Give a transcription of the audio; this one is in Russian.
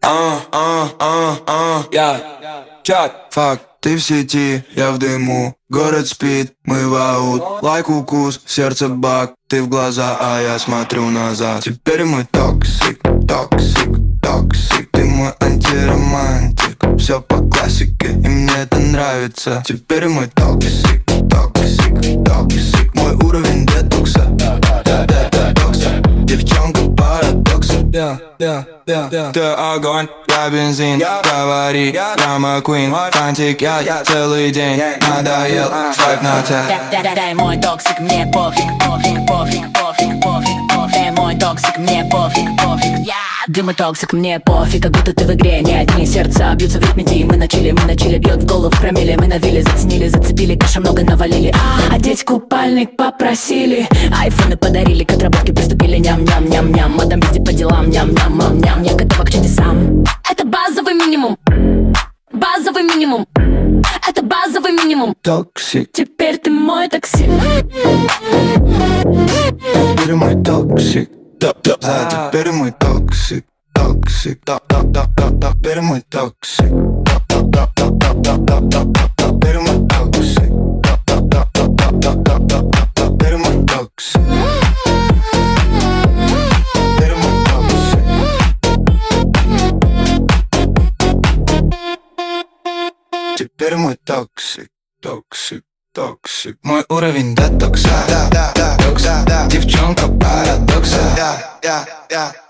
Я чат. Факт, ты в сети, я в дыму. Город спит, мы в аут. Лайк укус, сердце бак. Ты в глаза, а я смотрю назад. Теперь мы токсик, токсик, токсик. Ты мой антиромантик. Все по классике, и мне это нравится. Теперь мы токсик, токсик, токсик. Мой уровень детокса, детокса. Девчонка парадокса. Ты огонь, я бензин. Говори, я Маккуин. Фантик, я целый день. Надоел, свайп на тебя. Дай мой токсик, мне пофиг, пофиг, пофиг, пофиг, пофиг, пофиг. Дай мой токсик, мне пофиг, пофиг. Дыма токсик, мне пофиг, как будто ты в игре. Не одни сердца бьются в ритме D. Мы начали, бьет в голову в промилле. Мы навели, заценили, зацепили, каша много навалили. Одеть купальник попросили, айфоны подарили, к отработке приступили. Ням-ням-ням-ням, мадам везде по делам. Ням-ням-мам-ням, я готова к чудесам. Это базовый минимум, базовый минимум. Это базовый минимум. Токсик, теперь ты мой токсик. теперь мой токсик. Да, теперь мой токсик, токсик. Теперь мой токсик. Теперь мой токсик. Теперь мой токсик. Теперь мой токсик, токсик, токсик. Мой уровень детокса, детокса. Девчонка парадокса,